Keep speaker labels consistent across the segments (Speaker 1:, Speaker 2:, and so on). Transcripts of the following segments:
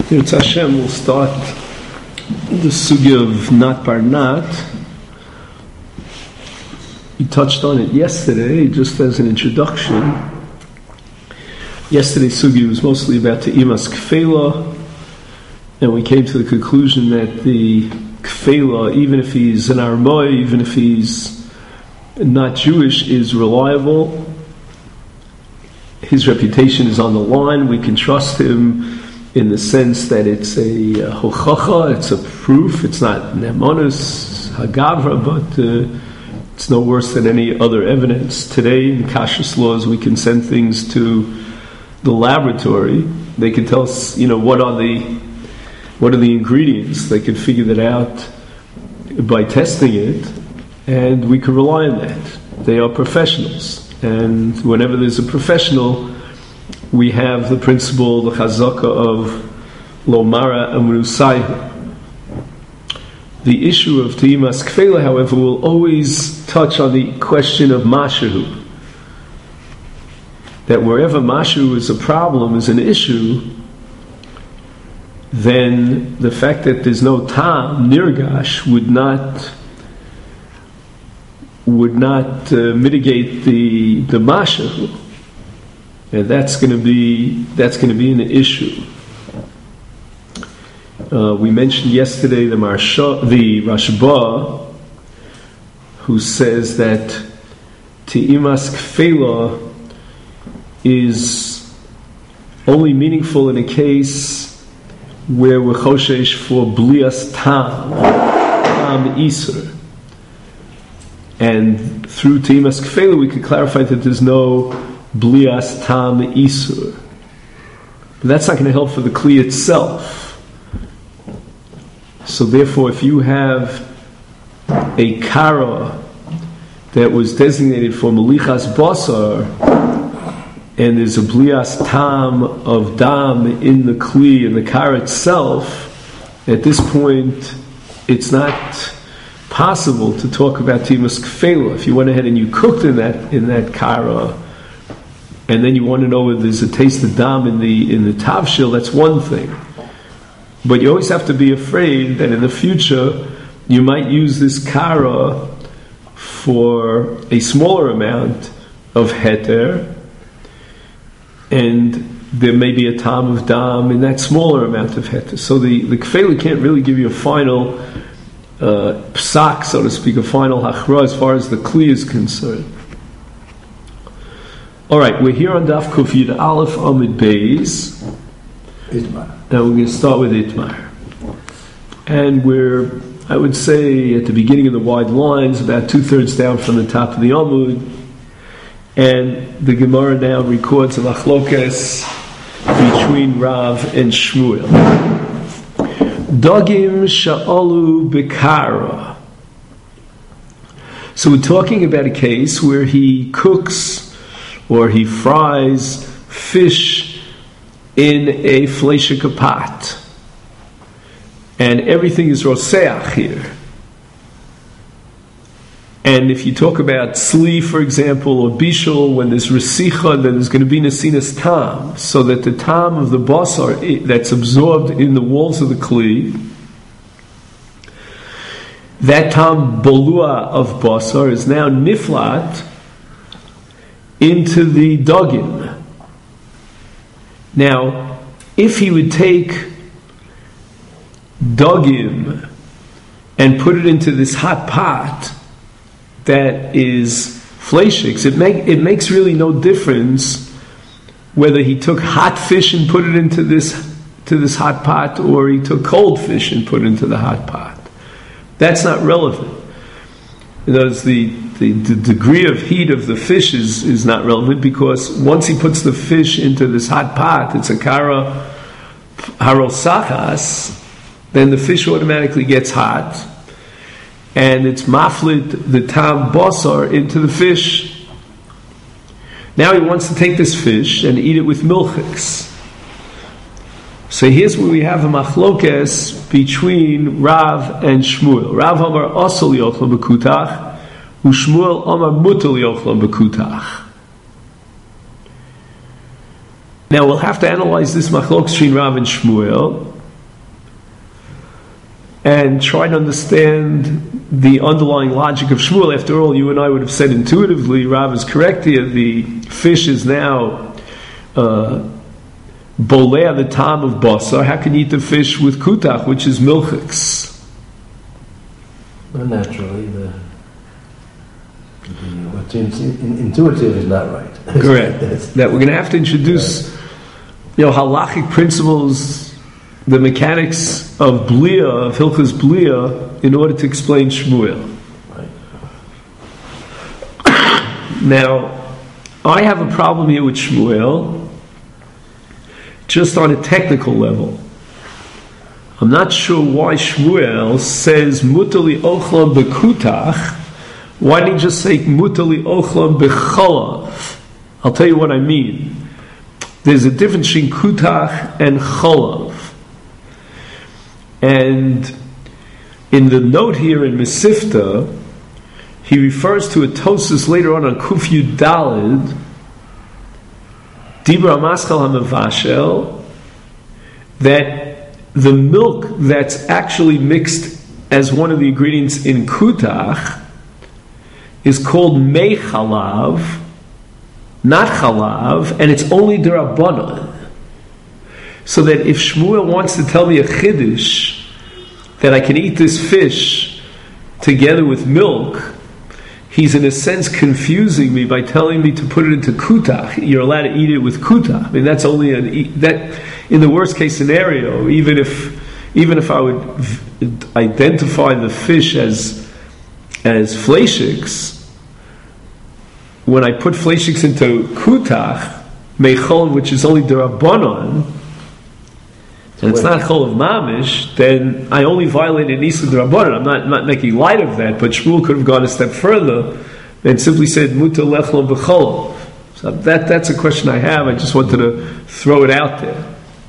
Speaker 1: Yirtzeh Hashem, will start the sugya of Nat Bar Nat. We touched on it yesterday, just as an introduction. Yesterday's sugya was mostly about Te'imas Kfela, and we came to the conclusion that the Kfela, even if he's an Armoy, even if he's not Jewish, is reliable. His reputation is on the line. We can trust him in the sense that it's a hochacha, it's a proof. It's not nemonis hagavra, but it's no worse than any other evidence. Today, in kashrus laws, we can send things to the laboratory. They can tell us, what are the ingredients. They can figure that out by testing it, and we can rely on that. They are professionals, and whenever there's a professional, we have the principle, the chazaka of lomara amrusayhu. The issue of Te'imas Kfela, however, will always touch on the question of mashahu. That wherever mashahu is a problem, is an issue, then the fact that there's no tam, nirgash, would not mitigate the mashahu. And that's going to be an issue. We mentioned yesterday the Rashba, who says that Te'imas Kfela is only meaningful in a case where we're choshesh for blias tam isur. And through Te'imas Kfela we could clarify that there's no blias tam isur. But that's not going to help for the kli itself. So therefore, if you have a kara that was designated for melichas basar, and there's a blias tam of dam in the kli, in the kara itself, at this point, it's not possible to talk about Te'imas Kfela. If you went ahead and you cooked in that kara, and then you want to know whether there's a taste of dam in the tavshil, that's one thing. But you always have to be afraid that in the future you might use this kara for a smaller amount of heter, and there may be a tam of dam in that smaller amount of heter. So the kfela can't really give you a final psak, so to speak, a final hachra as far as the kli is concerned. All right, we're here on Daf Kuf Yud Aleph Amid Beis.
Speaker 2: Itmar.
Speaker 1: Now we're going to start with Itmar. And we're, I would say, at the beginning of the wide lines, about 2/3 down from the top of the Amud. And the Gemara now records a machlokes between Rav and Shmuel. Dagim sha'alu bekara. So we're talking about a case where he cooks or he fries fish in a fleishika pot. And everything is roseach here. And if you talk about sli, for example, or bishul, when there's resicha, then there's going to be nesinas tam, so that the tam of the basar that's absorbed in the walls of the kli, that tam bolua of basar is now niflat into the dagim. Now, if he would take dagim and put it into this hot pot that is fleishiks, it makes really no difference whether he took hot fish and put it into this hot pot, or he took cold fish and put it into the hot pot. That's not relevant. In other words, the degree of heat of the fish is not relevant, because once he puts the fish into this hot pot, it's a kara harosachas, then the fish automatically gets hot, and it's maflit the tam basar into the fish. Now he wants to take this fish and eat it with milchiks. So here's where we have a machlokes between Rav and Shmuel. Rav Amar asol yochlam bekutach, u'Shmuel Amar mutal yochlam bekutach. Now we'll have to analyze this machlokes between Rav and Shmuel. and try to understand the underlying logic of Shmuel. After all, you and I would have said intuitively, Rav is correct here, the fish is now boleh the tam of basar. How can you eat the fish with kutach, which is milchix?
Speaker 2: Well, naturally, what seems intuitive is not right.
Speaker 1: Correct. That we're going to have to introduce, halachic principles, the mechanics of Blia, of Hilchos Blia, in order to explain Shmuel.
Speaker 2: Right.
Speaker 1: Now, I have a problem here with Shmuel, just on a technical level. I'm not sure why Shmuel says mutali ochlam bekutach. Why didn't he just say mutali ochlam bechalav? I'll tell you what I mean. There's a difference between kutach and chalav. And in the note here in Mesifta, he refers to a Tosus later on Kuf Yud Daled, Dibra Maskal HaMavashel, that the milk that's actually mixed as one of the ingredients in kutach is called mei chalav, not chalav, and it's only d'Rabbanan. So that if Shmuel wants to tell me a chiddush that I can eat this fish together with milk, he's in a sense confusing me by telling me to put it into kutach. You're allowed to eat it with kutach. I mean, that's only that in the worst case scenario. Even if I would identify the fish as fleishiks, when I put fleishiks into kutach meichol, which is only d'Rabbanan, and it's not chol of mamish, then I only violated Nisa d'Rabbanan. I'm not making light of that, but Shmuel could have gone a step further and simply said muta lechlom b'chol. So that's a question I have. I just wanted to throw it out there.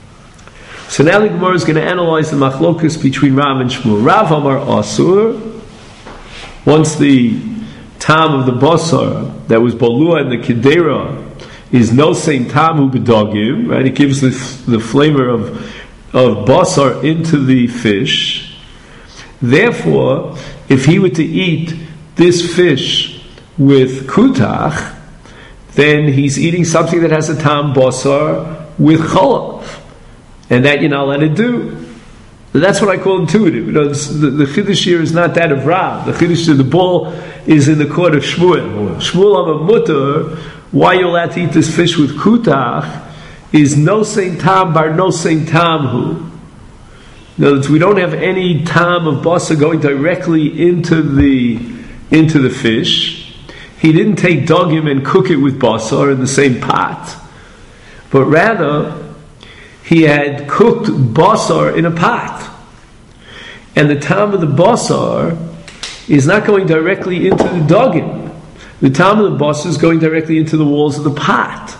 Speaker 1: So now the Gemara is going to analyze the machlokus between Rav and Shmuel. Rav Amar Asur, once the tam of the basar that was bolua and the kedera is no same tamu b'dagim, right? It gives the flavor of basar into the fish. Therefore, if he were to eat this fish with kutach, then he's eating something that has a tam basar with chalav, and that you're not allowed to do. That's what I call intuitive. The chiddush here is not that of Rav. The chiddush of the ball is in the court of Shmuel. Shmuel Amar Mutter, why you're allowed to eat this fish with kutach is no same tam bar no same tam hu. In other words, we don't have any tam of basar going directly into the fish. He didn't take dogim and cook it with basar in the same pot, but rather he had cooked basar in a pot, and the tam of the basar is not going directly into the dogim. The tam of the basar is going directly into the walls of the pot.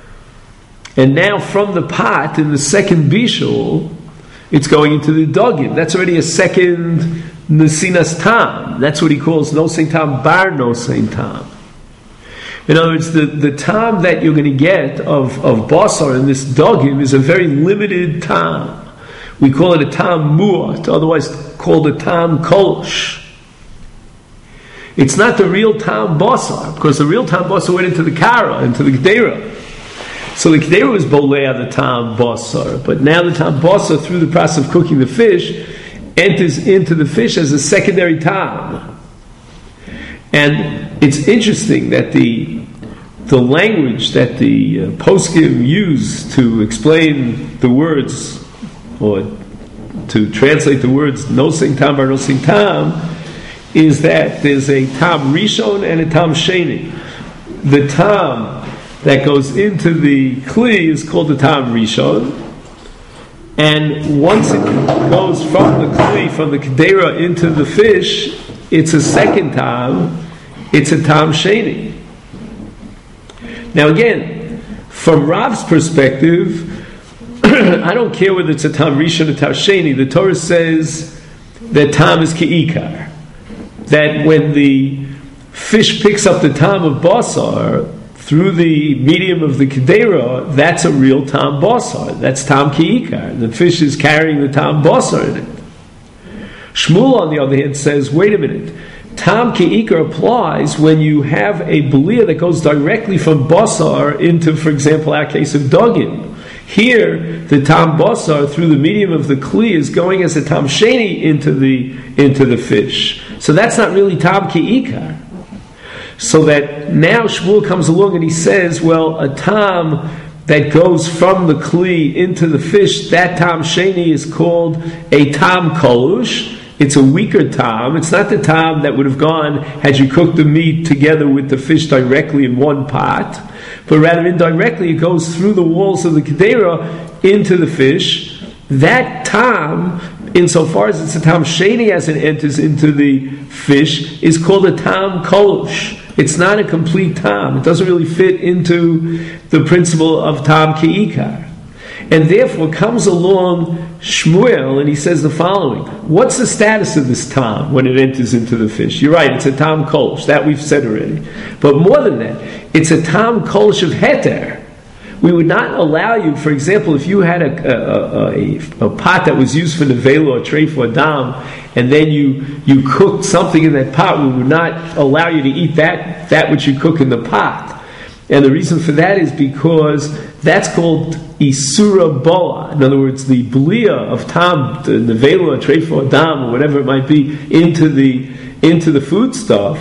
Speaker 1: And now from the pot, in the second bishul, it's going into the dogim. That's already a second nesinas tam. That's what he calls no sein tam bar no sein tam. In other words, the tam that you're going to get of basar in this dogim is a very limited tam. We call it a tam mu'at, otherwise called a tam kolosh. It's not the real tam basar, because the real tam basar went into the kara, into the gedera. So the kedera was bolea the tam basar, but now the tam basar, through the process of cooking the fish, enters into the fish as a secondary tam. And it's interesting that the language that the poskim use to explain the words, or to translate the words no sing tam bar no sing tam, is that there's a tam rishon and a tam sheni. The tam that goes into the kli is called the tam rishon, and once it goes from the kli, from the kedera into the fish, it's a second tam. It's a tam sheni. Now again, from Rav's perspective, I don't care whether it's a tam rishon or tam sheni. The Torah says that tam is ke'ikar, that when the fish picks up the tam of basar through the medium of the kedera, that's a real tam basar. That's tam ke'ikar. The fish is carrying the tam basar in it. Shmuel, on the other hand, says, wait a minute, tam ke'ikar applies when you have a belia that goes directly from basar into, for example, our case of dogim. Here, the tam basar, through the medium of the kli, is going as a tam sheni into the fish. So that's not really tam ke'ikar. So that now Shmuel comes along and he says, well, a tam that goes from the kli into the fish, that tam sheni is called a tam kolush. It's a weaker tam. It's not the tam that would have gone had you cooked the meat together with the fish directly in one pot, but rather indirectly it goes through the walls of the kedera into the fish. That tam, insofar as it's a tam sheni as it enters into the fish, is called a tam kolush. It's not a complete tam. It doesn't really fit into the principle of tam ke'ikar. And therefore comes along Shmuel and he says the following: what's the status of this tam when it enters into the fish? You're right, it's a tam kolish, that we've said already. But more than that, it's a tam kolish of heter. We would not allow you, for example, if you had a pot that was used for nevela or treif or dam, and then you cooked something in that pot, we would not allow you to eat that which you cook in the pot. And the reason for that is because that's called isura boa. In other words, the belia of tam, the nevela, treif or dam, or whatever it might be, into the food stuff,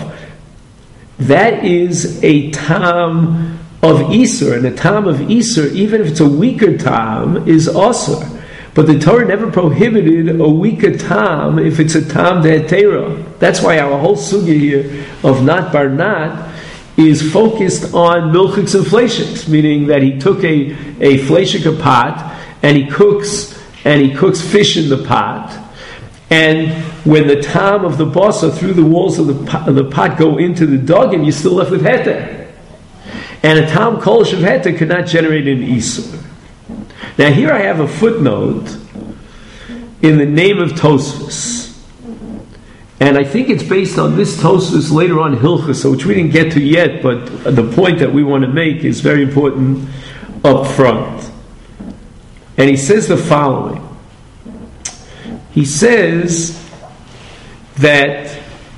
Speaker 1: that is a tam of Isur, and a tam of Isur, even if it's a weaker tam, is Asur. But the Torah never prohibited a weaker tam if it's a tam de'etera. That's why our whole sugya here of not bar not is focused on milchiks and fleishiks, meaning that he took a fleishik pot and he cooks fish in the pot, and when the tam of the basa through the walls of the pot go into the dogim, you're still left with heter. And a tam kolish of heter could not generate an isur. Now here I have a footnote in the name of Tosfos, and I think it's based on this Tosfos later on Hilchos, which we didn't get to yet, but the point that we want to make is very important up front. And he says the following. He says that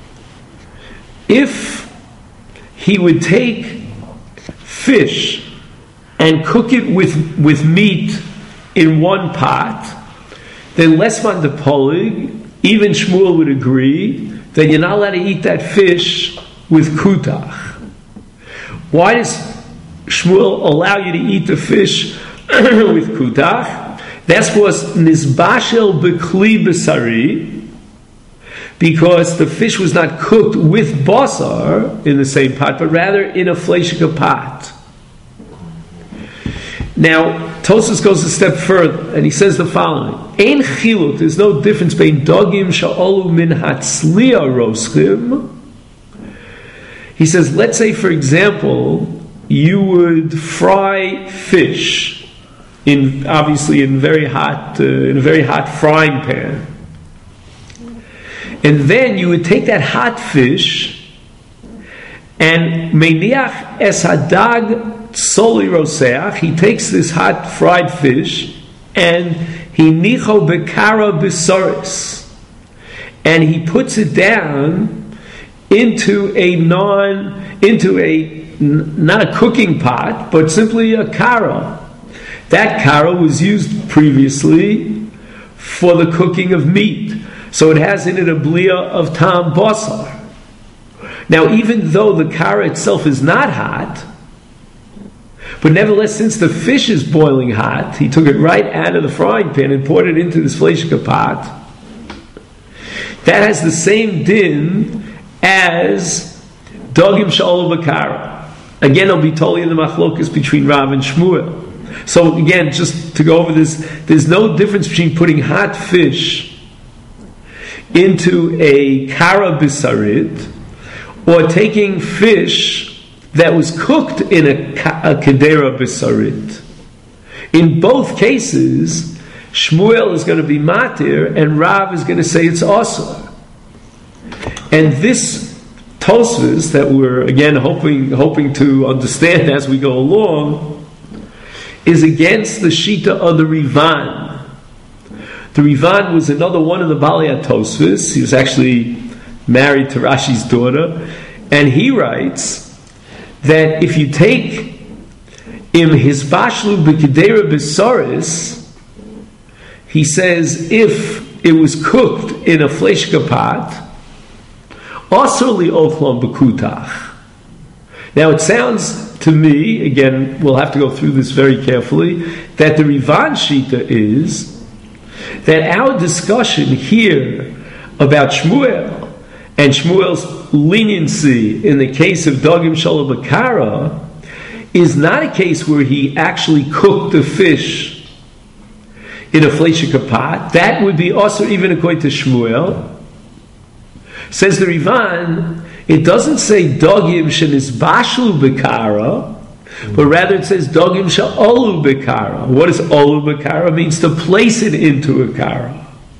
Speaker 1: if he would take fish and cook it with meat in one pot, then lesman de polig, even Shmuel would agree that you're not allowed to eat that fish with kutach. Why does Shmuel allow you to eat the fish with kutach? That's because nizbashel bekli besari, because the fish was not cooked with basar in the same pot, but rather in a fleishika pot. Now, Tosfos goes a step further, and he says the following: Ein chiluk, there's no difference between dogim sha'olu min hatzliya roschim. He says, let's say, for example, you would fry fish in a very hot frying pan, and then you would take that hot fish and meniach es hadag soli roseach, he takes this hot fried fish and he nicho bekara bisaris, and he puts it down into not a cooking pot, but simply a kara. That kara was used previously for the cooking of meat, so it has in it a blia of tam basar. Now, even though the kara itself is not hot, but nevertheless, since the fish is boiling hot, he took it right out of the frying pan and poured it into this fleishika pot. That has the same din as dogim sha'olu b'kara. Again, it'll be totally in the machlokas between Rav and Shmuel. So again, just to go over this, there's no difference between putting hot fish into a kara bisarit or taking fish that was cooked in a kedera bisarit. In both cases, Shmuel is going to be matir and Rav is going to say it's asur. And this Tosfos that we're again hoping to understand as we go along is against the shita of the Rivan. The Rivan was another one of the Balei Tosfos. He was actually married to Rashi's daughter, and he writes that if you take im hisbashlu b'kedera b'soris, he says if it was cooked in a fleshka pot, asur li ochlon b'kutach. Now it sounds to me, again, we'll have to go through this very carefully, that the Rivan Shita is that our discussion here about Shmuel and Shmuel's leniency in the case of Dagim Shalom Bakara is not a case where he actually cooked the fish in a fleshika pot. That would be also even according to Shmuel. Says the Rivan, it doesn't say Dagim Shenisbashlu Bakara, but rather it says Dagim Sha'olu Bakara. What does Olu Bakara? Means to place it into a kara.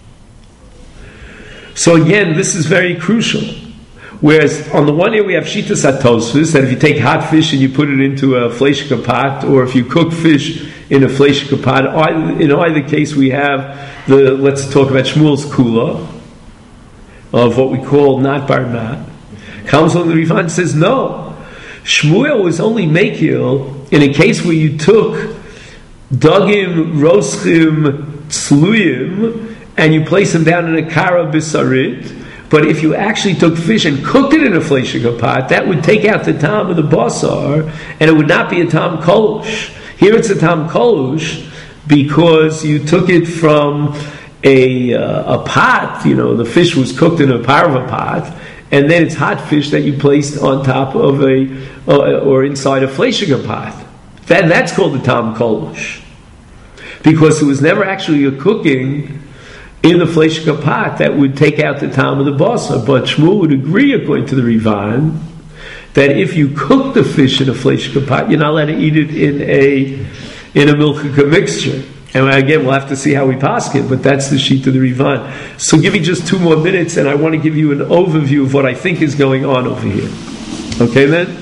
Speaker 1: So again, this is very crucial. Whereas on the one hand we have Shitas HaTosfos, that if you take hot fish and you put it into a fleshka pot, or if you cook fish in a fleshka pot, in either case we have let's talk about Shmuel's Kula, of what we call not bar nat. Comes on the Rivan says no. Shmuel was only mekil in a case where you took Dagim, Roschim, Tzluyim, and you place them down in a kara bisarit. But if you actually took fish and cooked it in a fleshika pot, that would take out the tam of the basar, and it would not be a tam kolush. Here it's a tam kolush because you took it from a pot. The fish was cooked in a parva pot, and then it's hot fish that you placed on top of or inside a fleshika pot. That's called the tam kolush, because it was never actually a cooking in the fleshika pot that would take out the tam of the basar. But Shmuel would agree, according to the Rivan, that if you cook the fish in a fleshika pot, you're not allowed to eat it in a milchika mixture. And again, we'll have to see how we pass it, but that's the sheet of the Rivan. So give me just 2 more minutes, and I want to give you an overview of what I think is going on over here. Okay, then?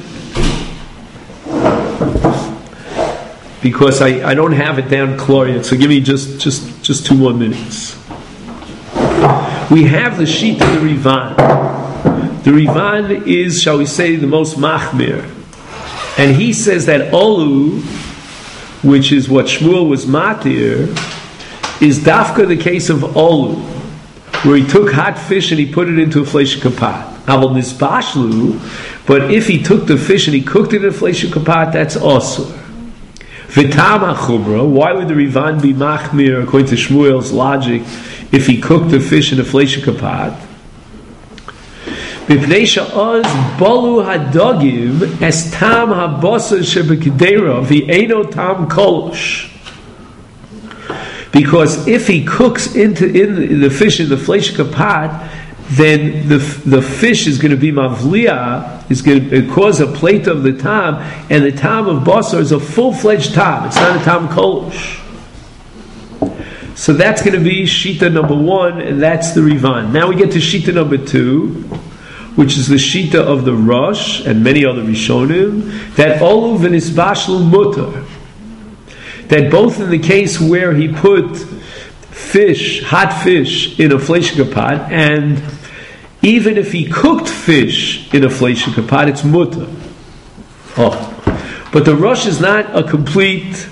Speaker 1: Because I don't have it down clear yet, so give me just 2 more minutes. We have the sheet of the Rivan. The Rivan is, shall we say, the most machmir. And he says that Olu, which is what Shmuel was matir, is dafka the case of Olu, where he took hot fish and he put it into a fleshika pot. Aval nisbashlu, but if he took the fish and he cooked it in a fleshika pot, that's asur. V'tama chumra, why would the Rivan be machmir according to Shmuel's logic if he cooked the fish in a fleshika pot? Mipnei she'oz balu hadagim es tam habasar shebekidera v'eino tam kolosh. Because if he cooks in the fish in the fleshika pot, then the fish is going to be mavliya, is going to cause a plate of the tam, and the tam of basar is a full-fledged tam. It's not a tam kolosh. So that's going to be shita number 1, and that's the Rivan. Now we get to shita number 2, which is the shita of the Rosh and many other Rishonim, that Olu v'nisbashlu mutar. That both in the case where he put hot fish, in a fleshika pot, and even if he cooked fish in a fleshika pot, it's mutar. But the Rosh is not a complete,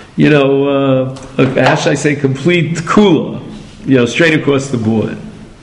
Speaker 1: how should I say, complete kula, straight across the board.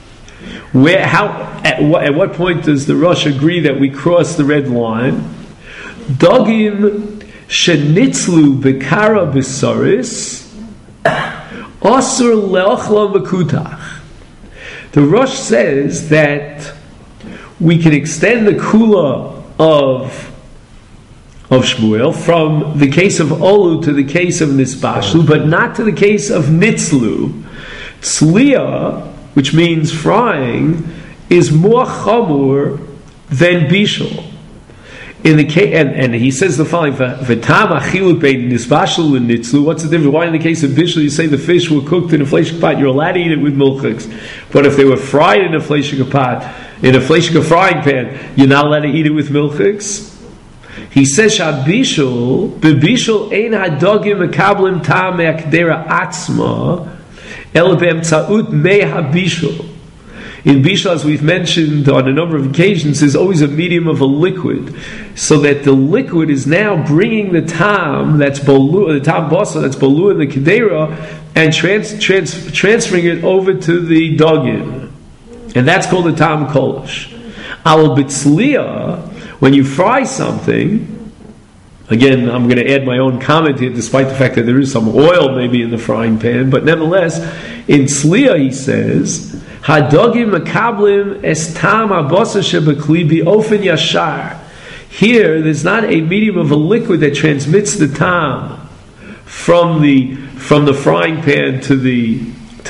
Speaker 1: At what point does the Rosh agree that we cross the red line? Dagim shenitzlu bekara b'saris asur le'ochlam b'kutach. The Rosh says that we can extend the kula of Shmuel from the case of Olu to the case of Nisbashlu, but not to the case of Nitzlu. Tzliya, which means frying, is more chamur than bishul. In the case, and he says the following: "V'tam achilut bein nisbashlu and nitzlu." What's the difference? Why in the case of bishul you say the fish were cooked in a fleshika pot? You're allowed to eat it with milchiks, but if they were fried in a fleshika pot, in a fleshika frying pan, you're not allowed to eat it with milchiks. He says "Shabishul bebishul ein hadogim mekablim tam me'akdera atzma." El be'emtza'ut mei habishul. In bishul, as we've mentioned on a number of occasions, is always a medium of a liquid, so that the liquid is now bringing the tam that's bolu, the tam basa that's bolu in the kedera, and transferring it over to the dogim, and that's called the tam kolosh. Al bitzliya, when you fry something. Again, I'm going to add my own comment here, despite the fact that there is some oil maybe in the frying pan. But nevertheless, in Tzliya he says, "Hadogim makablim es tam abasa shebekli biofen yashar." Here, there's not a medium of a liquid that transmits the tam from the frying pan to the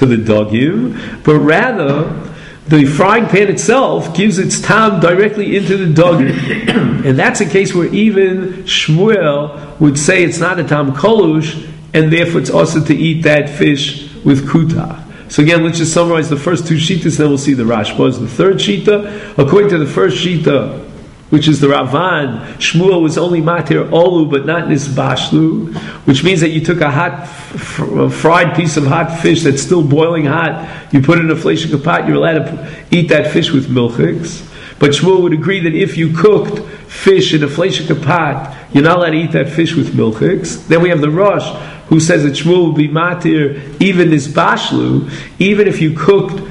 Speaker 1: dogim, but rather the frying pan itself gives its tam directly into the dogim. And that's a case where even Shmuel would say it's not a tam kolush, and therefore it's also to eat that fish with kuta. So again, let's just summarize the first two shitas, then we'll see the Rashbas. The third shita, according to the first shita, which is the Ravan, Shmuel was only matir olu, but not nisbashlu, which means that you took a fried piece of hot fish that's still boiling hot, you put it in a fleshika pot, you're allowed to eat that fish with milchiks. But Shmuel would agree that if you cooked fish in a fleshika pot, you're not allowed to eat that fish with milchiks. Then we have the Rosh, who says that Shmuel would be matir even nisbashlu, even if you cooked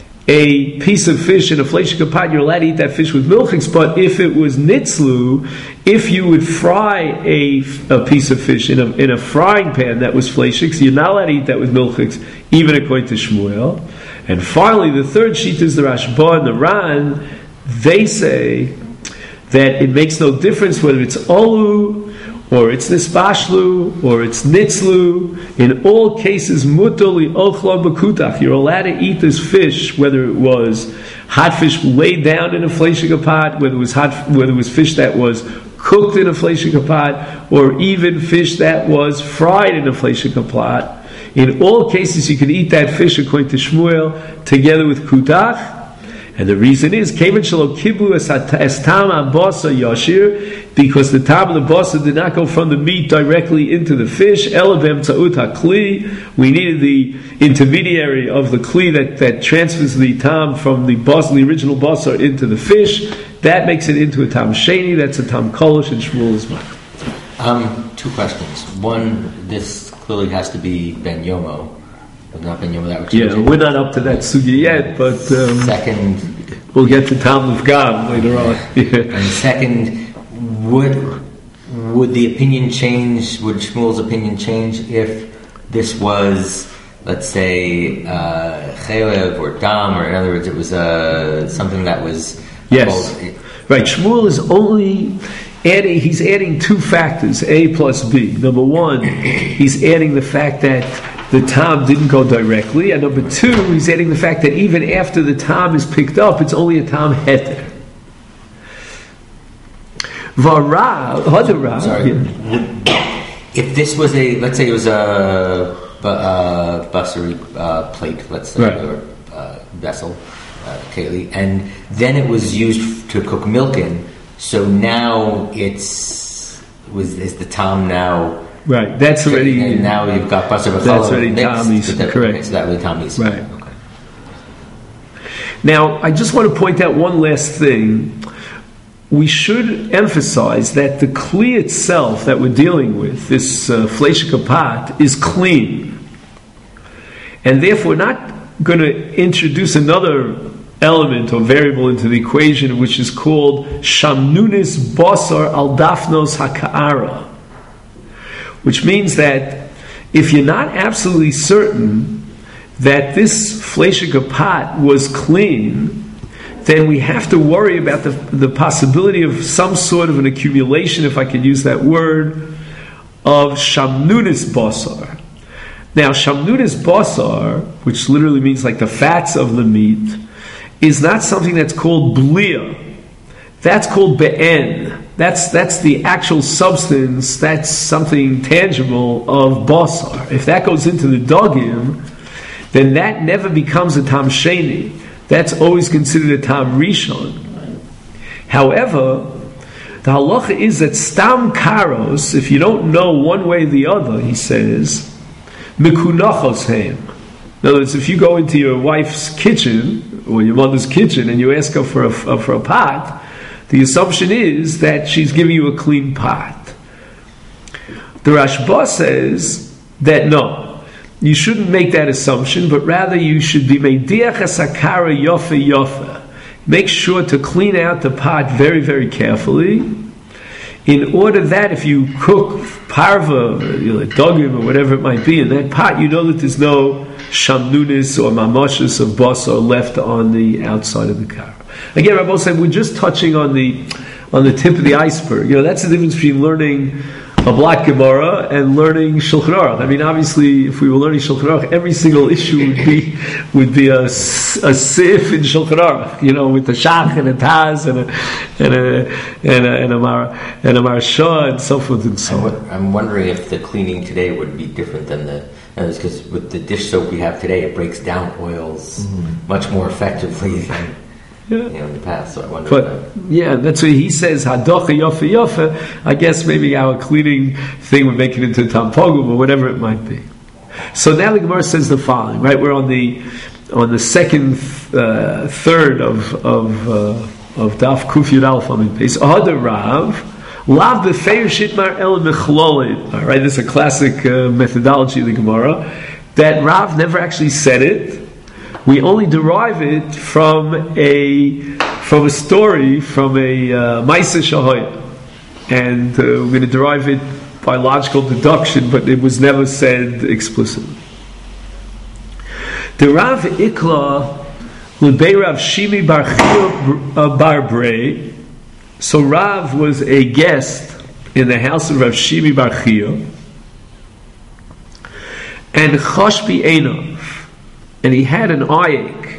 Speaker 1: a piece of fish in a fleshika pot, you're allowed to eat that fish with milchiks. But if it was nitzlu, if you would fry a piece of fish in a frying pan that was fleshiks, you're not allowed to eat that with milchiks, even according to Shmuel. And finally, the third sheet is the Rashba and the Ran. They say that it makes no difference whether it's olu, or it's nisbashlu, or it's nitzlu. In all cases, mutoli ochla b'kutach. You're allowed to eat this fish, whether it was hot fish laid down in a fleshika pot, whether it was fish that was cooked in a fleshika pot, or even fish that was fried in a fleshika pot. In all cases, you can eat that fish, according to Shmuel, together with kutach. And the reason is, Kevan shelo kiblu es tam abasa yashir, because the tam of the basa did not go from the meat directly into the fish. Elabem tza'ut hakli. We needed the intermediary of the kli that transfers the tam from the basa, the original basa, into the fish. That makes it into a tam sheni. That's a tam kolosh, and Shmuel is mine.
Speaker 3: Two questions. One, this clearly has to be ben yomo. Not ben yomo, that
Speaker 1: we're not up to that sugya yet, but
Speaker 3: second,
Speaker 1: we'll get to Tam of God later on. Yeah.
Speaker 3: And second, would the opinion change? Would Shmuel's opinion change if this was, let's say, chelev or dam, or in other words, it was something that was
Speaker 1: right. Shmuel is only adding. He's adding two factors, A plus B. Number one, he's adding the fact that the tam didn't go directly, and number two, he's adding the fact that even after the tam is picked up, it's only a tam heter.
Speaker 3: If this was let's say it was a basari plate, let's say, right, or vessel, keli, and then it was used to cook milk in. So now is the tam now?
Speaker 1: Right, that's already.
Speaker 3: And now you've got basar b'challah.
Speaker 1: That's already Tommy's, correct.
Speaker 3: Okay, so that was Tommy's.
Speaker 1: Right.
Speaker 3: Okay.
Speaker 1: Now, I just want to point out one last thing. We should emphasize that the kli itself that we're dealing with, this fleshika pot, is clean. And therefore, we're not going to introduce another element or variable into the equation, which is called shamnunis basar al dafnos haka'ara. Which means that if you're not absolutely certain that this fleshika pot was clean, then we have to worry about the possibility of some sort of an accumulation, if I could use that word, of shamnunis basar. Now, shamnunis basar, which literally means like the fats of the meat, is not something that's called blia. That's called be'en. That's the actual substance, that's something tangible of basar. If that goes into the dogim, then that never becomes a tam sheni. That's always considered a tam rishon. However, the halacha is that stam karos, if you don't know one way or the other, he says, mikunachos heim. In other words, if you go into your wife's kitchen or your mother's kitchen and you ask her for a pot, the assumption is that she's giving you a clean pot. The Rashba says that no, you shouldn't make that assumption, but rather you should be meidiach hasakara yofe yofe. Make sure to clean out the pot very, very carefully, in order that if you cook parva, dogim, or whatever it might be in that pot, you know that there's no shamnunis or mamoshes of basar left on the outside of the kara. Again, Rabbi said we're just touching on the tip of the iceberg. That's the difference between learning a black Gemara and learning Shulchan Aruch. I mean, obviously, if we were learning Shulchan Aruch, every single issue would be a sif in Shulchan Aruch, with a shach and a taz and a marsha and so forth and so on.
Speaker 3: I'm wondering if the cleaning today would be different than because with the dish soap we have today, it breaks down oils much more effectively than. In the past, so I wonder. But
Speaker 1: that's what he says. Hadocha yofe yofe. I guess maybe our cleaning thing would make it into tampogum or whatever it might be. So now the Gemara says the following. Right, we're on the second third of Daf Kuf Yud Aleph Amid Beis. Ahad Rav lav befeir shitmar el mechlolit. All right, this is a classic methodology of the Gemara that Rav never actually said it. We only derive it from a story, from a Maisa Shahaya. And we're going to derive it by logical deduction, but it was never said explicitly. The Rav Ikla L'bei Rav Shimi Bar Chia Bar Brei. So Rav was a guest in the house of Rav Shimi Bar Chia, and Choshbi Einav, and he had an eye ache.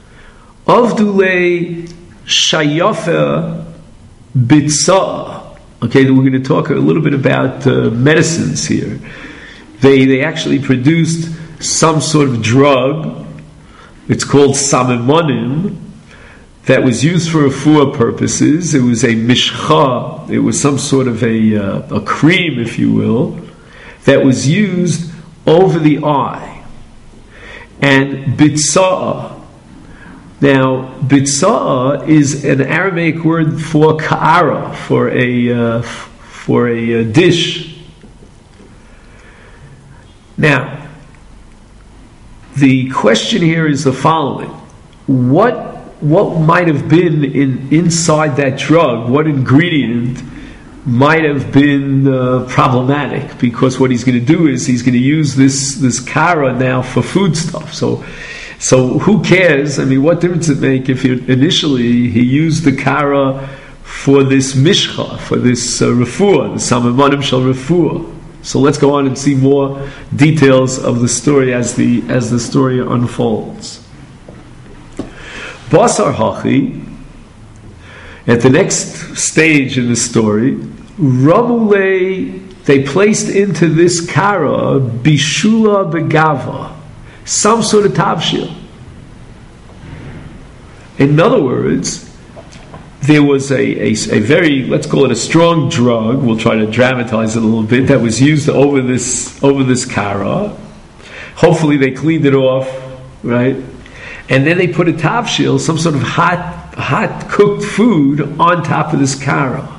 Speaker 1: Avdulei shayofer bitza. Okay, we're going to talk a little bit about medicines here. They actually produced some sort of drug. It's called samemonim, that was used for refuah purposes. It was a mishcha. It was some sort of a cream, if you will, that was used over the eye. And bitza'a. Now, bitza'a is an Aramaic word for ka'ara, for a dish. Now, the question here is the following: what might have been inside that drug? What ingredient might have been problematic? Because what he's going to do is he's going to use this kara now for food stuff. So who cares? I mean, what difference does it make if initially he used the kara for this mishcha, for this refuah, the samamanim shel refuah? So let's go on and see more details of the story as the story unfolds. Basar hachi. At the next stage in the story, Ramulei, they placed into this kara bishula begava, some sort of tavshil. In other words, there was a very, let's call it a strong drug, we'll try to dramatize it a little bit, that was used over this kara. Hopefully they cleaned it off, right? And then they put a tavshil, some sort of hot cooked food on top of this kara.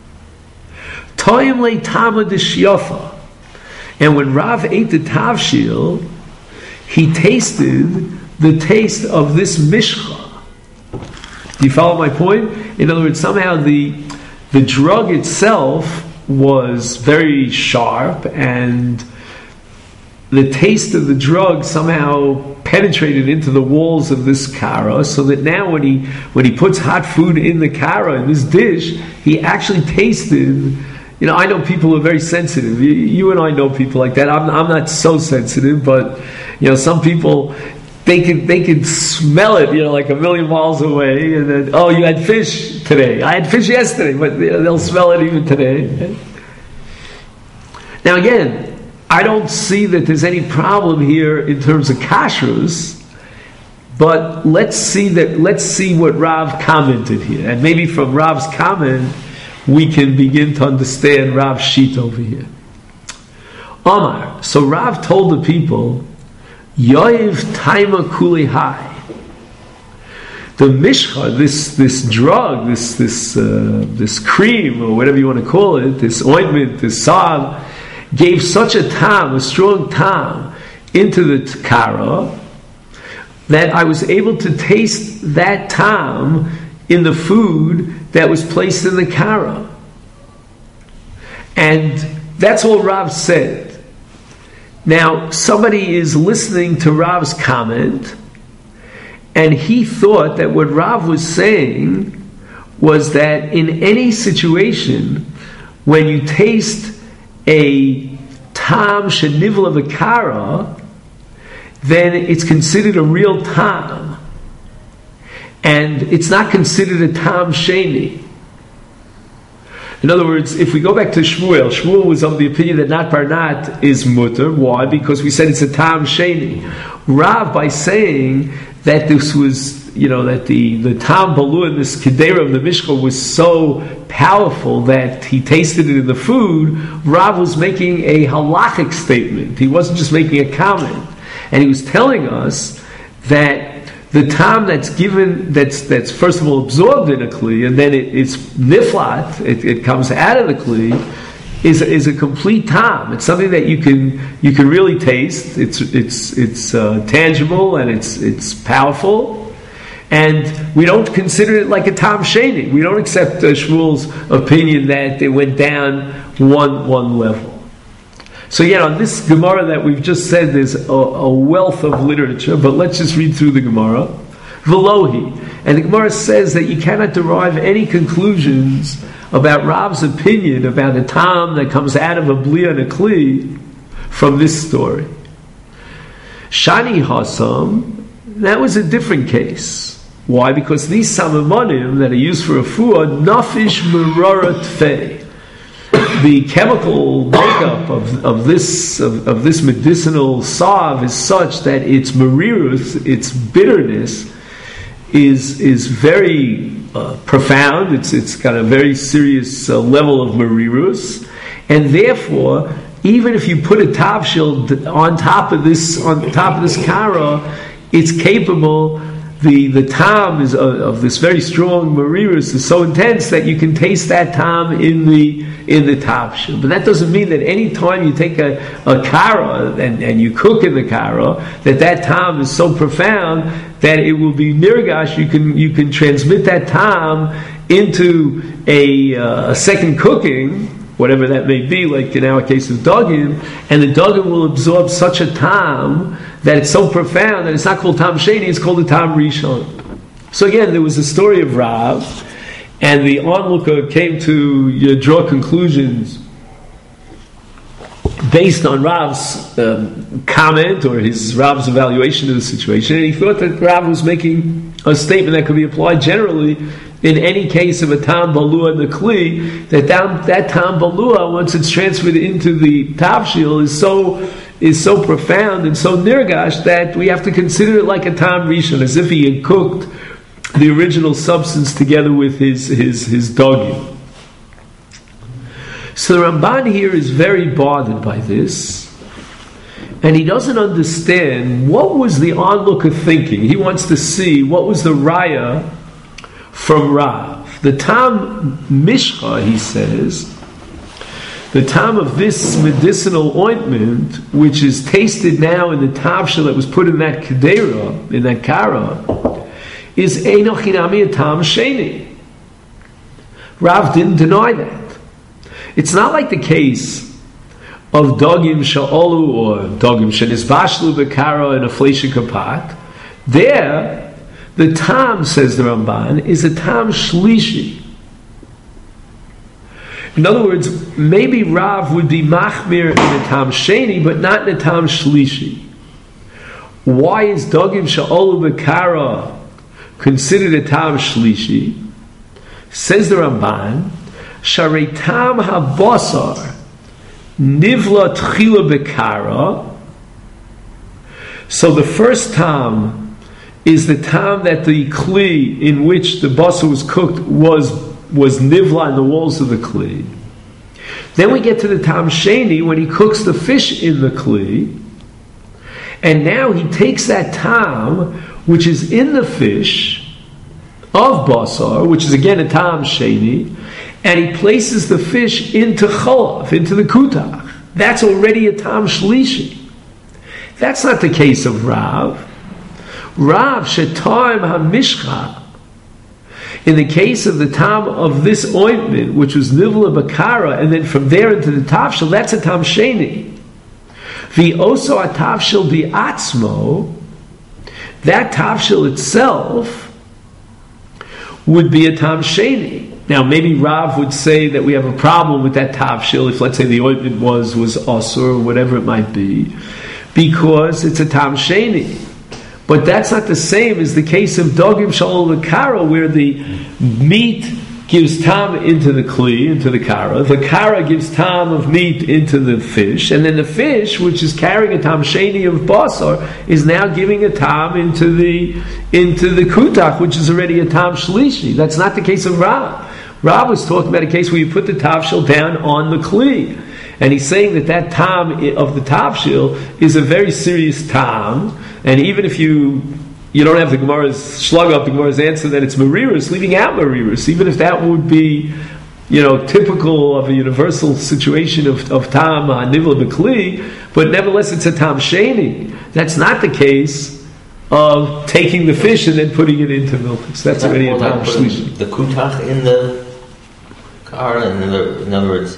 Speaker 1: Toyim le tama d'shyafa. And when Rav ate the tavshil, he tasted the taste of this mishcha. Do you follow my point? In other words, somehow the drug itself was very sharp, and the taste of the drug somehow penetrated into the walls of this kara, so that now when he puts hot food in the kara, in this dish, he actually tasted. I know people are very sensitive. You and I know people like that. I'm not so sensitive, but some people, they can smell it, like a million miles away, and then, oh, you had fish today. I had fish yesterday, but they'll smell it even today. Now again, I don't see that there's any problem here in terms of kashrus, but let's see what Rav commented here, and maybe from Rav's comment we can begin to understand Rav's sheet over here. Omar, so Rav told the people, Yoiv Taima Kuli Hai. The mishcha, this drug, this cream, or whatever you want to call it, this ointment, this salve, gave such a tam, a strong tam, into the kara, that I was able to taste that tam in the food that was placed in the kara. And that's all Rav said. Now, somebody is listening to Rav's comment, and he thought that what Rav was saying was that in any situation, when you taste a tam shenivla v'kara, then it's considered a real tam, and it's not considered a tam sheni. In other words, if we go back to Shmuel was of the opinion that nat bar nat is mutter. Why? Because we said it's a tam sheni. Rav, by saying that this was, that the tam balu in this kedera of the mishcha was so powerful that he tasted it in the food, Rav was making a halachic statement. He wasn't just making a comment. And he was telling us that the tam that's given, that's first of all absorbed in a kli, and then it's niflat, it comes out of the kli, is a complete tam. It's something that you can really taste. It's tangible, and it's powerful, and we don't consider it like a tam sheni. We don't accept Shmuel's opinion that it went down one level. So on this Gemara that we've just said, there's a wealth of literature, but let's just read through the Gemara. Velohi. And the Gemara says that you cannot derive any conclusions about Rav's opinion about a tam that comes out of a blia and a kli from this story. Shani Hasam, that was a different case. Why? Because these samamonim that are used for a fuah, nafish merara tfei. The chemical makeup of this medicinal salve is such that its marirus, its bitterness, is very profound. It's got a very serious level of marirus, and therefore, even if you put a tavshil on top of this kara, it's capable. The tam is of this very strong marirus is so intense that you can taste that tam in the tavshil. But that doesn't mean that any time you take a kara and you cook in the kara, that tam is so profound that it will be nirgash. You can transmit that tam into a second cooking, whatever that may be, like in our case of dagim, and the dagim will absorb such a tam that it's so profound that it's not called tam sheni, it's called the tam rishon. So again, there was a story of Rav, and the onlooker came to draw conclusions based on Rav's comment or Rav's evaluation of the situation, and he thought that Rav was making a statement that could be applied generally in any case of a tam balua and the kli, that tam balua, once it's transferred into the tavshil, is so profound and so nirgash that we have to consider it like a tam rishon, as if he had cooked the original substance together with his doggy. So the Ramban here is very bothered by this, and he doesn't understand what was the onlooker thinking. He wants to see what was the raya from Rav. The tam mishcha, he says, the tam of this medicinal ointment, which is tasted now in the tavshil that was put in that kedera, in that kara, is eino chinami a tam sheni. Rav didn't deny that. It's not like the case of dogim sha'olu or dogim shenisbashlu bekara in a fleisha kapat. There, the tam, says the Ramban, is a tam shlishi. In other words, maybe Rav would be machmir in a tam sheni, but not in a tam shlishi. Why is dogim sha'olu bekara considered a tam shlishi? Says the Ramban, sharei tam habasar nivla tchila bekara. So the first tam is the tam that the kli in which the basar was cooked was nivla in the walls of the kli. Then we get to the tam sheni when he cooks the fish in the kli, And now he takes that tam, which is in the fish of basar, which is again a tam sheni, and he places the fish into cholav, into the kutach. That's already a tam shlishi. That's not the case of Rav. Rav shetaim hamishcha. In the case of the tam of this ointment, which was nivla bakara, and then from there into the tafshil, that's a tam sheni. The oso atavshil bi'atzmo, that tafshil itself would be a tam sheni. Now, maybe Rav would say that we have a problem with that tafshil if, let's say, the ointment was asur or whatever it might be, because it's a tam sheni. But that's not the same as the case of dogim shalol v'kara, where the meat gives tam into the kli, into the kara gives tam of meat into the fish, and then the fish, which is carrying a tam sheni of basar, is now giving a tam into the kutach, which is already a tam shlishi. That's not the case of Rav. Rav was talking about a case where you put the tafshil down on the kli, and he's saying that tam of the tafshil is a very serious tam, and even if you don't have the Gemara's shlug up, the Gemara's answer that it's Marirus, leaving out Marirus, even if that would be, typical of a universal situation of Tam, Nivla B'Kli, but nevertheless it's a Tam Sheni. That's not the case of taking the fish and then putting it into milk. So that's already a Tam Shlishi.
Speaker 3: The kutach in the car, in other words...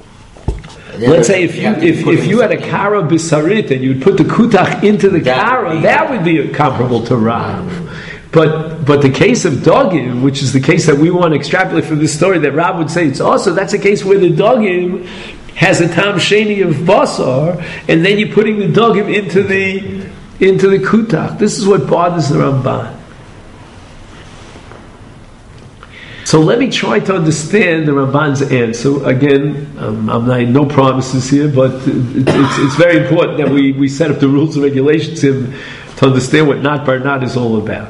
Speaker 1: Let's say if you had a kara bisarit and you would put the kutach into the kara, that would be comparable to Rav. But the case of dogim, which is the case that we want to extrapolate from this story, that Rav would say it's also, that's a case where the dogim has a tam sheni of basar, and then you're putting the dogim into the kutach. This is what bothers the Ramban. So let me try to understand the Ramban's answer. Again, I'm not no promises here, but it's very important that we set up the rules and regulations here to understand what Nat Bar Nat is all about.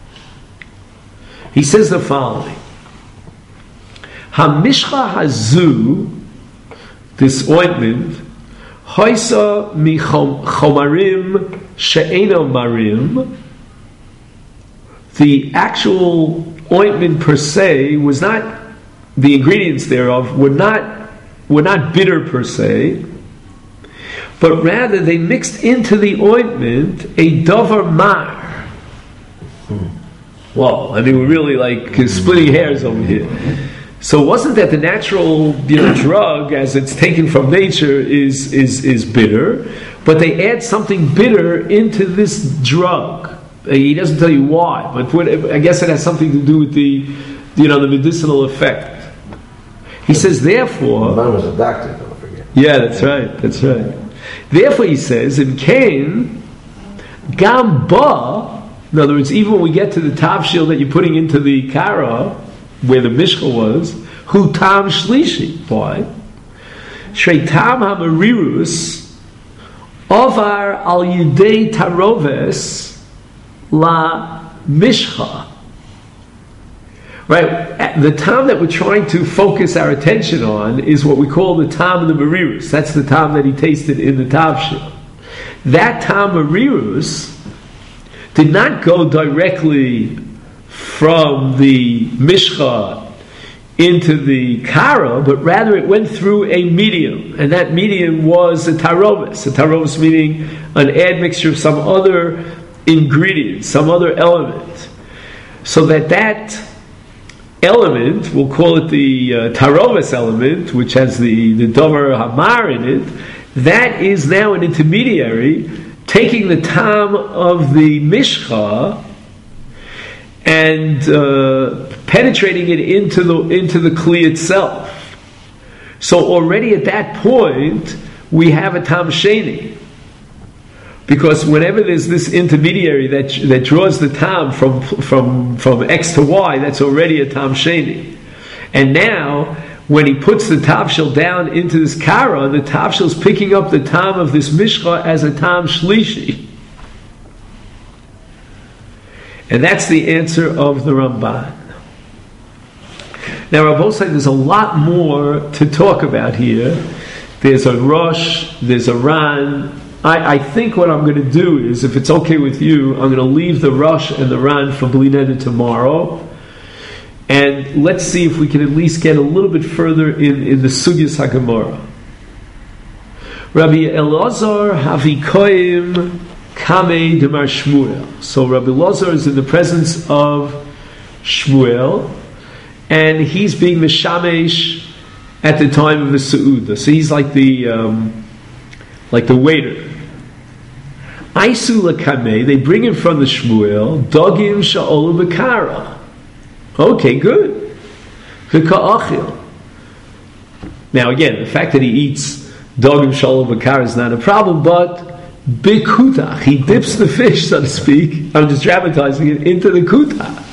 Speaker 1: He says the following: Hamishcha hazu, this ointment, hoisa mi chomarim she'eno marim. The actual ointment per se was not, the ingredients thereof were not bitter per se, but rather they mixed into the ointment a davar mar. Well, I mean, we're really like splitting hairs over here. So it wasn't that the natural drug, as it's taken from nature, is bitter, but they add something bitter into this drug. He doesn't tell you why, but I guess it has something to do with the medicinal effect. He says, therefore...
Speaker 2: Man was a doctor, don't forget.
Speaker 1: Yeah, that's right. Therefore, he says, in Cain, Gamba, in other words, even when we get to the tafshil that you're putting into the kara, where the mishcha was, hu tam shlishi. Why? Shrei tam hamarirus, ovar al yidei taroves, la mishcha. Right? The tam that we're trying to focus our attention on is what we call the tam of the marirus. That's the tam that he tasted in the tafshil. That tam marirus did not go directly from the mishcha into the kara, but rather it went through a medium, and that medium was a tarovis. A tarovis meaning an admixture of some other ingredient, some other element, so that element, we'll call it the tarovis element, which has the davar hamar in it, that is now an intermediary taking the tam of the mishcha and penetrating it into the kli itself. So already at that point we have a tam sheni. Because whenever there's this intermediary that draws the tam from X to Y, that's already a tam sheni. And now, when he puts the tafshil down into this kara, the tafshil is picking up the tam of this mishcha as a tam shlishi. And that's the answer of the Ramban. Now, Rabbi said there's a lot more to talk about here. There's a Rosh, there's a Ran, I think what I'm going to do is, if it's okay with you, I'm going to leave the Rosh and the Ran for Bli Neder tomorrow, and let's see if we can at least get a little bit further in the Sugyas HaGemara. Rabbi Elazar Havikoim Kamei Demar Shmuel. So Rabbi Elazar is in the presence of Shmuel, and he's being Mishamesh at the time of the Seudah. So he's like the waiter. Aisu Lakamei, they bring him from the Shmuel, Dogim Sha'olu Bekara. Okay, good. V'ka'achil. Now again, the fact that he eats Dogim Sha'olu Bekara is not a problem, but Bikutach, he dips the fish, so to speak, I'm just dramatizing it, into the kutach.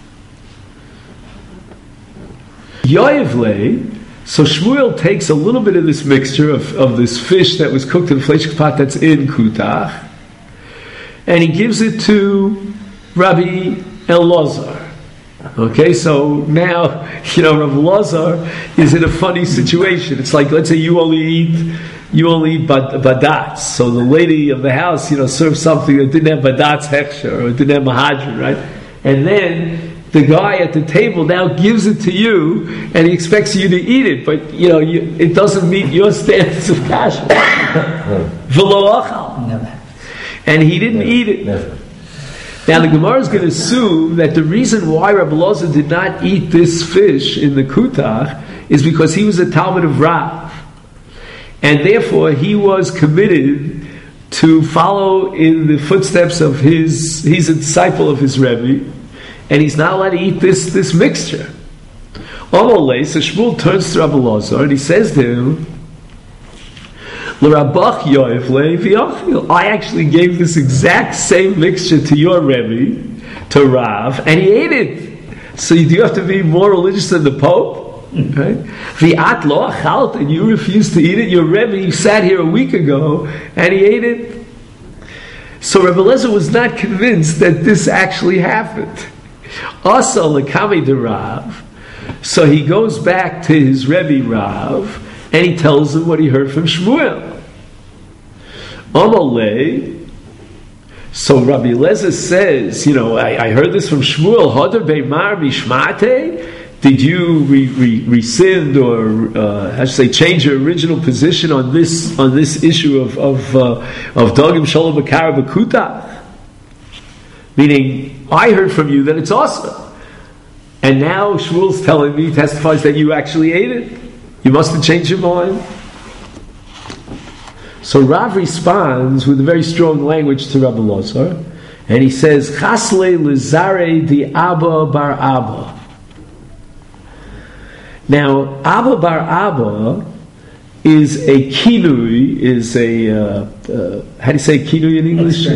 Speaker 1: Yoevle, so Shmuel takes a little bit of this mixture of this fish that was cooked in fleishik pot that's in kutach, and he gives it to Rabbi Elazar. Okay, so now, Rabbi Elazar is in a funny situation. It's like, let's say you only eat badats. So the lady of the house, served something that didn't have badats hechsher, or it didn't have mahadran, right? And then the guy at the table now gives it to you, and he expects you to eat it, but it doesn't meet your standards of kasher. V'lo achal. And he didn't eat it.
Speaker 2: Never.
Speaker 1: Now the Gemara is going to assume that the reason why Rabbi Elazar did not eat this fish in the kutach is because he was a Talmud of Rav, and therefore he was committed to follow in the footsteps of he's a disciple of his Rebbe, and he's not allowed to eat this mixture. Omolei, so Shmuel turns to Rabbi Elazar and he says to him, I actually gave this exact same mixture to your Rebbe, to Rav, and he ate it. So do you have to be more religious than the Pope? Right? And you refused to eat it. Your Rebbe sat here a week ago and he ate it. So Rabbi Elazar was not convinced that this actually happened. Also, lekami de Rav. So he goes back to his Rebbe Rav and he tells him what he heard from Shmuel. Amalei. So Rabbi Elazar says, I heard this from Shmuel. Hadar beimar mishmate. Did you rescind or change your original position on this issue of Dogim Shalom Bakara Bakutach? Meaning, I heard from you that it's awesome, and now Shmuel's telling me, testifies that you actually ate it. You must have changed your mind. So Rav responds with a very strong language to Rabbi Elazar, and he says, Chasle lizare di Abba bar Abba. Now, Abba bar Abba is a kinui, how do you say kinui in English?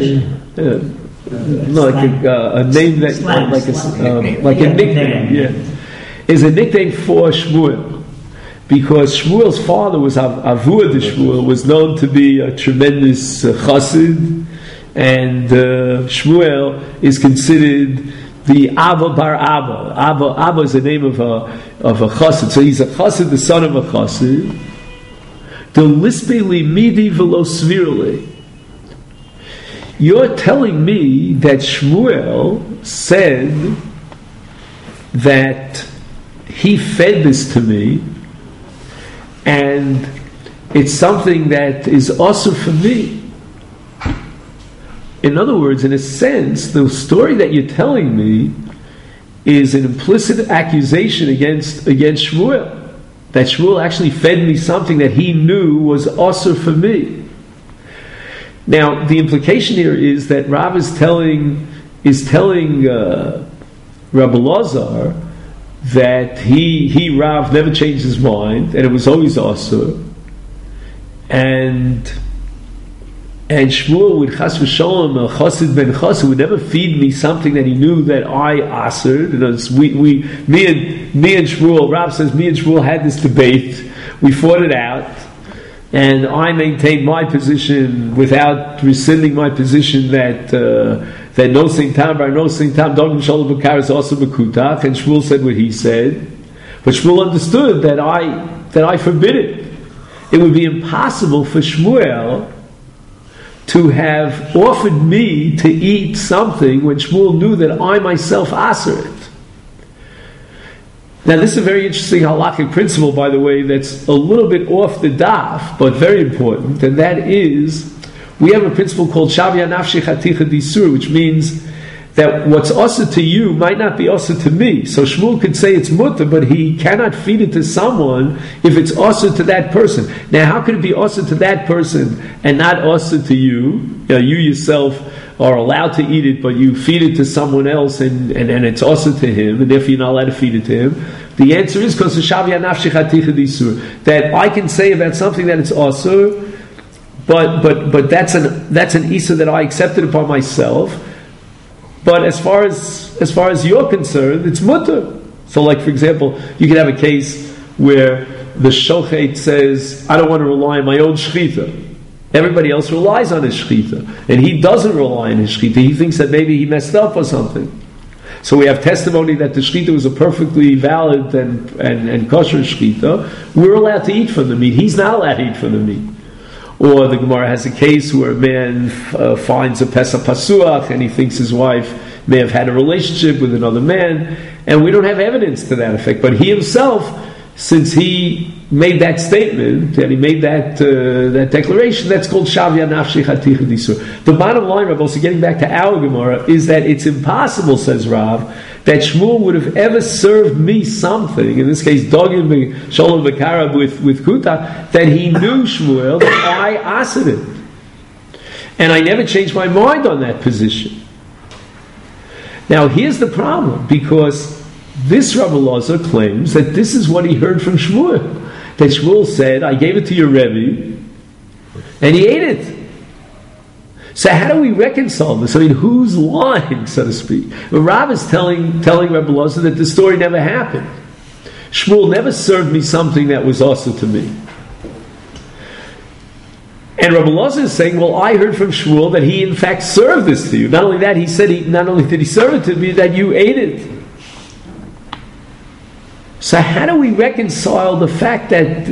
Speaker 1: Like a name that, like a nickname. Yeah, is a nickname for Shmuel. Because Shmuel's father was Avua de Shmuel, was known to be a tremendous chassid, and Shmuel is considered the Abba bar Abba. Abba is the name of a chassid, so he's a chassid, the son of a chassid. The lispe li midi velo svirle. You're telling me that Shmuel said that he fed this to me, and it's something that is also for me. In other words, in a sense, the story that you're telling me is an implicit accusation against Shmuel. That Shmuel actually fed me something that he knew was also for me. Now, the implication here is that Rav is telling Rabbi Elazar that he Rav never changed his mind, and it was always asur, and Shmuel would chas v'sholom a chassid ben chassid would never feed me something that he knew that I asured. Me and Shmuel, Rav says, me and Shmuel had this debate. We fought it out, and I maintained my position without rescinding my position that no sing tam bar no sing tam dogim shalom bakar is also bekutach, and Shmuel said what he said, but Shmuel understood that I forbid it. It would be impossible for Shmuel to have offered me to eat something when Shmuel knew that I myself aser it. Now, this is a very interesting halakhic principle, by the way, that's a little bit off the daf, but very important, and that is, we have a principle called Shavya Nafshi Chaticha Disur, which means that what's asa to you might not be asa to me. So Shmuel could say it's mutter, but he cannot feed it to someone if it's asa to that person. Now, how could it be asa to that person and not asa to you? You yourself are allowed to eat it, but you feed it to someone else and it's asa to him, and therefore you're not allowed to feed it to him. The answer is because that I can say about something that it's asa, but that's an isa that I accepted upon myself. But as far as you're concerned, it's mutter. So, like for example, you could have a case where the shochet says, "I don't want to rely on my own shechita." Everybody else relies on his shechita, and he doesn't rely on his shechita. He thinks that maybe he messed up or something. So we have testimony that the shechita was a perfectly valid and kosher shechita. We're allowed to eat from the meat. He's not allowed to eat from the meat. Or the Gemara has a case where a man finds a Pesach Pasuach and he thinks his wife may have had a relationship with another man, and we don't have evidence to that effect. But he himself, since he made that statement and he made that declaration, that's called Shavya Nafshi Chaticha Disur. The bottom line, Rav, also getting back to our Gemara, is that it's impossible, says Rav, that Shmuel would have ever served me something, in this case, Dogim Sholem V'Karab with Kuta, that he knew Shmuel, that I asked it. And I never changed my mind on that position. Now, here's the problem, because this Rabbi Elazar claims that this is what he heard from Shmuel. That Shmuel said, I gave it to your Rebbe, and he ate it. So how do we reconcile this? I mean, who's lying, so to speak? Well, Rav is telling Rabbi Elazar that the story never happened. Shmuel never served me something that was also to me. And Rabbi Elazar is saying, well, I heard from Shmuel that he in fact served this to you. Not only that, he said not only did he serve it to me, that you ate it. So how do we reconcile the fact that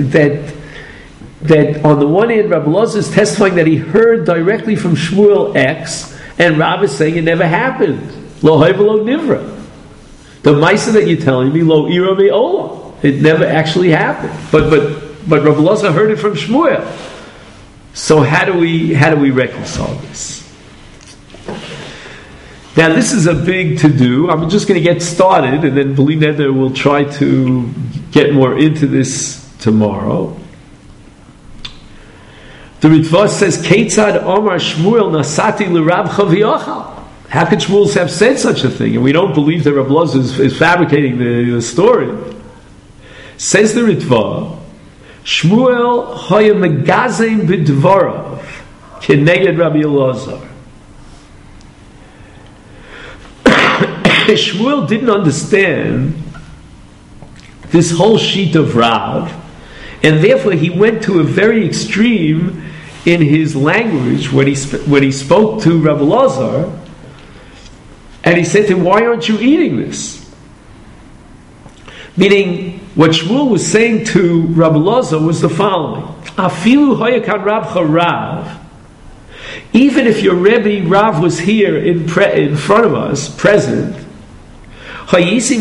Speaker 1: on the one hand, Rabbi Elazar is testifying that he heard directly from Shmuel X, and Rav is saying it never happened. Lo hay v'lo nivra. The Maisa that you're telling me, lo ira me'olam. It never actually happened. But Rabbi Elazar heard it from Shmuel. So how do we reconcile this? Now, this is a big to-do. I'm just going to get started, and then B'li Neder will try to get more into this tomorrow. The Ritva says, Keitzad Omar Shmuel Nasati L'Rab Chaviochal. How could Shmuel have said such a thing? And we don't believe that Rabbi Elazar is fabricating the story. Says the Ritva, Shmuel Hoya Megazim B'Dvarav Keneged Rabbi Elazar. Shmuel didn't understand this whole sheet of Rav, and therefore he went to a very extreme in his language when he spoke to Rabbi Elazar, and he said to him, "Why aren't you eating this?" Meaning, what Shmuel was saying to Rabbi Elazar was the following: Afilu hoyakan Rabcha Rav. Even if your Rebbe Rav was here in front of us, present, I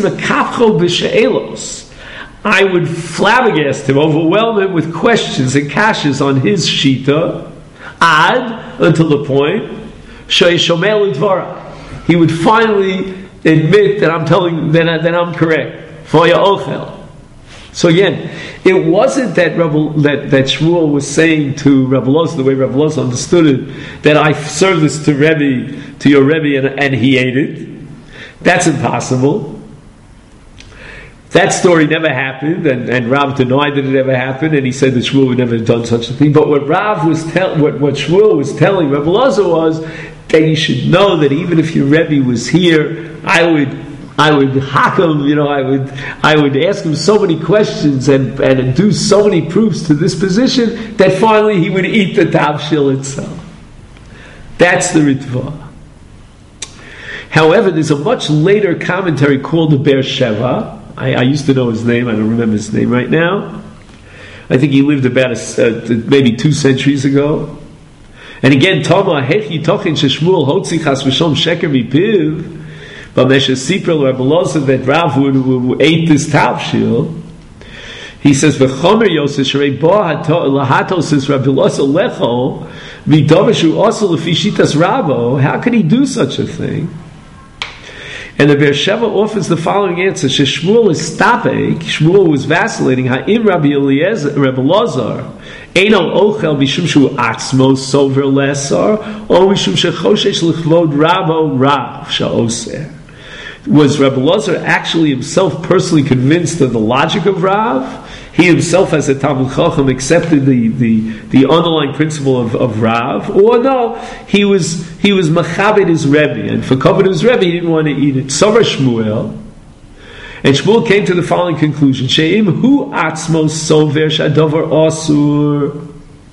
Speaker 1: would flabbergast him, overwhelm him with questions and kashas on his shita, until the point, he would finally admit that I'm correct. So again, it wasn't that Shmuel was saying to Rabbi Elazar, the way Rabbi Elazar understood it, that I served this to your Rebbe, and he ate it. That's impossible. That story never happened, and Rav denied that it ever happened, and he said that Shmuel would never have done such a thing. But what Shmuel was telling Rabbi Elazar was that you should know that even if your Rebbe was here, I would hack him, I would ask him so many questions and do so many proofs to this position that finally he would eat the tavshil itself. That's the Ritva. However, there's a much later commentary called the Be'er Sheva. I used to know his name. I don't remember his name right now. I think he lived about maybe 2 centuries ago. And again, Toma hechi tochin sheshmuel hotzi chas v'shom sheker mipiv, but Mesha Sipra Rabbi Loza that Rav who ate this tavshil. He says, "V'chomer Yosef shrei bo lahatos is Rabbi Loza lecho v'doveshu also lefishitas Rabo." How could he do such a thing? And the Be'er Sheva offers the following answer: Shmuel is stapek. Shmuel was vacillating. Ha'im Rabbi Eliezer, Rabbi Lazar, Eino ochel mishum shu atzmo sover lesar, or mishum shechoshesh l'chvod Rabo Rav sha'oser. Was Rabbi Lazar actually himself personally convinced of the logic of Rav? He himself, as a Talmud Chacham, accepted the underlying principle of Rav, or no, he was machabed his Rebbe, and for covered his Rebbe, he didn't want to eat it. Sover Shmuel, and Shmuel came to the following conclusion: She'im hu atzmo sover shadover asur.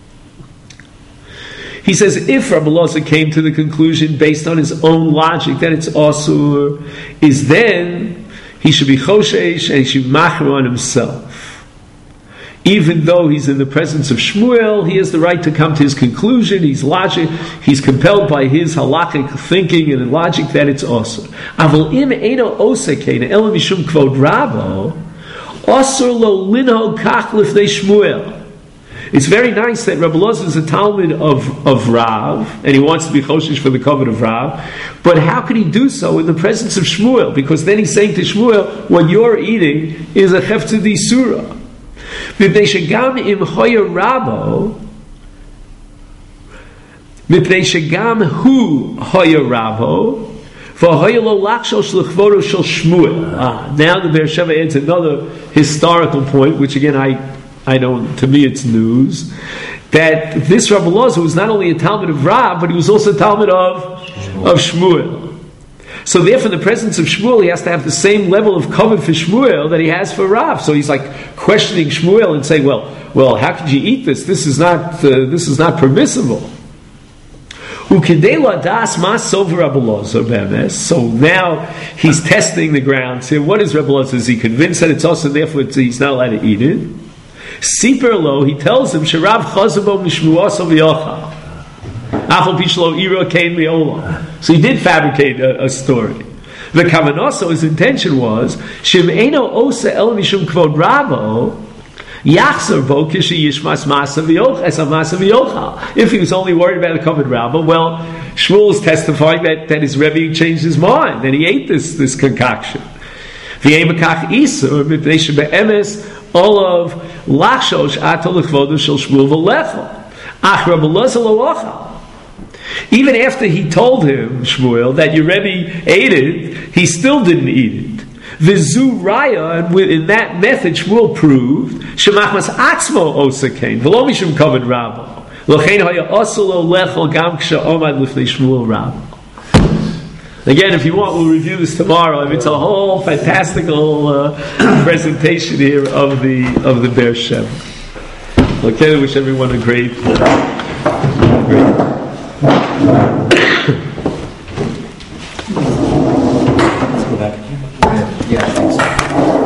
Speaker 1: He says, if Rabbi Lazar came to the conclusion based on his own logic that it's asur, is then he should be choshesh and he should be machmer on himself. Even though he's in the presence of Shmuel, he has the right to come to his conclusion. He's compelled by his halakhic thinking and logic that it's asur. Aval im eino osekein elo mishum kvod Rabo asur lo linho kach lifnei Shmuel. It's very nice that Rabbi Loza is a Talmud of Rav, and he wants to be choshesh for the covenant of Rav. But how could he do so in the presence of Shmuel? Because then he's saying to Shmuel, what you're eating is a cheftzah d'isura. Mipnei shegam im hoya Rabo, mipnei shegam hu hoya Rabo, v'hoya lo lakshosh l'chvodo shel Shmuel. Now the Be'er Sheva adds another historical point, which again I don't. To me, it's news that this Rabbi Loza was not only a Talmud of Rav, but he was also a Talmud of Shmuel. So, therefore, in the presence of Shmuel, he has to have the same level of kavod for Shmuel that he has for Rav. So he's like questioning Shmuel and saying, "Well, how could you eat this? This is not permissible." So now he's testing the grounds here. What is Rabbi Loza? Is he convinced that it's also therefore he's not allowed to eat it? Siper lo, he tells him, Sharav chazabo mishmuaso v'yochal. Achol pishlo ira kain me'olam. So he did fabricate a story. The kavanoso, his intention was, Shim eino osa el mishum kvod Rabo, yachzer bo kishi yishmas masa v'yochal. If he was only worried about the kavod Rabo, well, Shmuel is testifying that his Rebbe changed his mind, and he ate this concoction. V'yemakach isur, mipnei shebe'emes, Olav lachshosh atol l'chvodo shel Shmuel v'lechol. Ach Rabbi Loza lo ochal. Even after he told him, Shmuel, that your Rebbe ate it, he still didn't eat it. V'zu raya, and in that method Shmuel proved, shemachmas atzmo osakain, v'lo mishum kavod Rabo. L'chein haya osel lo lechol gam ksha omad l'fnei Shmuel Rabo. Again, if you want, we'll review this tomorrow. I mean, it's a whole fantastical presentation here of the Be'er Sheva. Okay, I wish everyone a great